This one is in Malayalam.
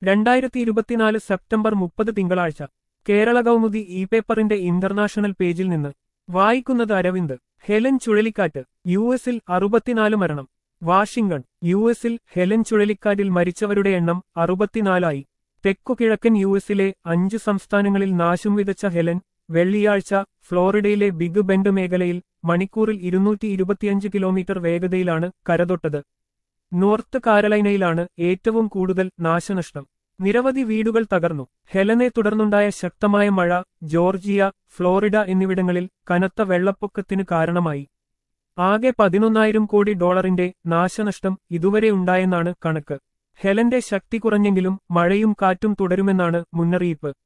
2024 സെപ്റ്റംബർ 30 തിങ്കളാഴ്ച കേരള കൗമുദി ഇ പേപ്പറിന്റെ ഇന്റർനാഷണൽ പേജിൽ നിന്ന് വായിക്കുന്നത് അരവിന്ദ്. ഹെലൻ ചുഴലിക്കാറ്റ് യുഎസിൽ 64 മരണം. വാഷിംഗ്ടൺ. യുഎസിൽ ഹെലൻ ചുഴലിക്കാറ്റിൽ മരിച്ചവരുടെ എണ്ണം 64ആയി. തെക്കുകിഴക്കൻ യുഎസിലെ 5 സംസ്ഥാനങ്ങളിൽ നാശം വിതച്ച ഹെലൻ വെള്ളിയാഴ്ച ഫ്ലോറിഡയിലെ ബിഗ് ബെൻഡ് മേഖലയിൽ മണിക്കൂറിൽ 225 കിലോമീറ്റർ വേഗതയിലാണ് കരതൊട്ടത്. നോർത്ത് കാരലൈനയിലാണ് ഏറ്റവും കൂടുതൽ നാശനഷ്ടം. നിരവധി വീടുകൾ തകർന്നു. ഹെലനെ തുടർന്നുണ്ടായ ശക്തമായ മഴ ജോർജിയ, ഫ്ലോറിഡ എന്നിവിടങ്ങളിൽ കനത്ത വെള്ളപ്പൊക്കത്തിന് കാരണമായി. ആകെ $11,000 കോടി നാശനഷ്ടം ഇതുവരെ ഉണ്ടായെന്നാണ് കണക്ക്. ഹെലന്റെ ശക്തി കുറഞ്ഞെങ്കിലും മഴയും കാറ്റും തുടരുമെന്നാണ് മുന്നറിയിപ്പ്.